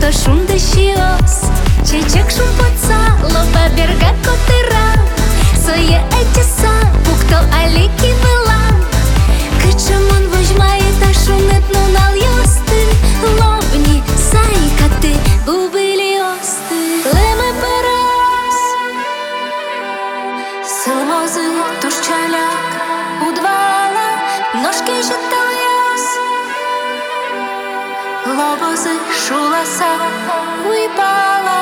toșun deșios, ce cec și un poțalo, pe berga cotera, să e etesa, pucto aliki velam, câce mân văjma e tașunet nu nal iosty, lobni, saikate, bubili osty, leme peras, sılmozy tuszczaliak, udwala, nożki żytajas, lobozy szulasa, uipala.